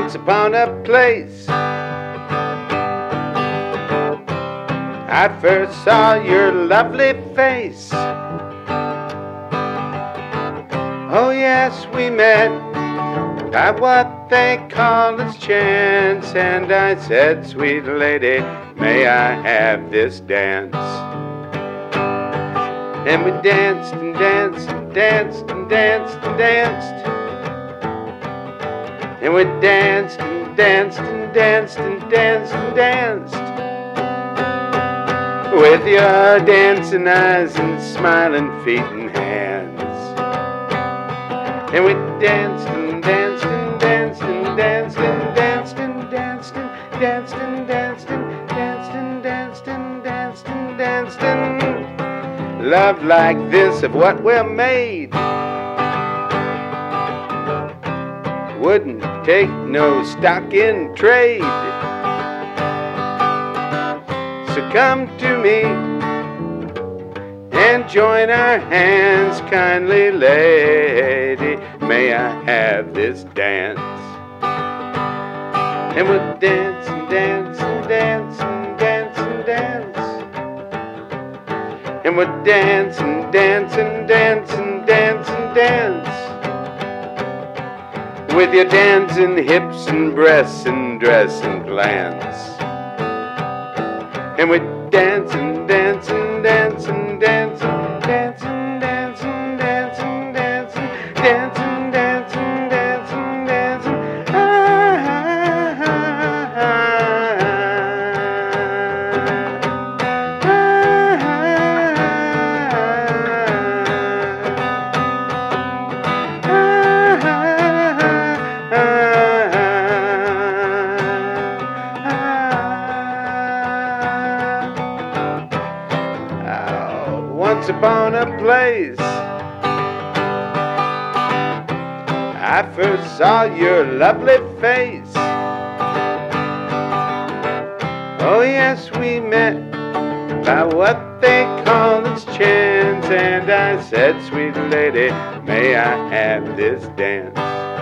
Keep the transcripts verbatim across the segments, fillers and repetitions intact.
Once upon a place I first saw your lovely face. Oh yes, we met by what they call as chance, and I said, sweet lady, may I have this dance? And we danced and danced and danced and danced and danced. And we danced and danced and danced and danced and danced. With your dancing eyes and smiling feet and hands. And we danced and danced and danced and danced and danced and danced and danced and danced and danced and danced and danced and danced and love like this of what we're made wouldn't take no stock in trade. So come to me and join our hands, kindly lady, may I have this dance? And we'll dance and dance and dance and dance and dance. And we'll dance and dance and dance and dance and dance. With your dancing hips and breasts and dress and glance. And we dance and dance and dance and dance and dance and dance and dance and dance and dance and dance and dance and dance and ah, ah, ah, once upon a place I first saw your lovely face. Oh yes, we met by what they call as chance, and I said, sweet lady, may I have this dance?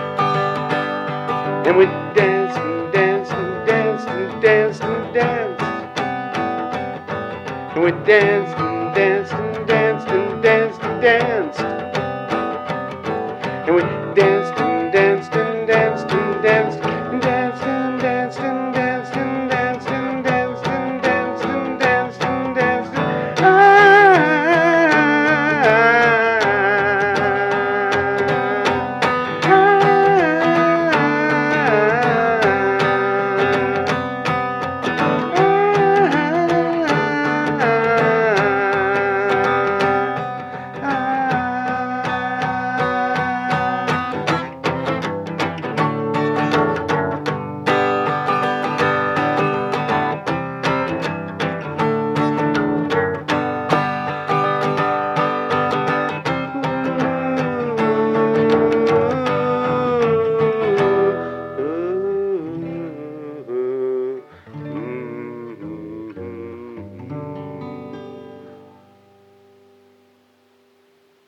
And we danced and danced and danced and danced and danced. And we danced and danced and danced and danced and danced.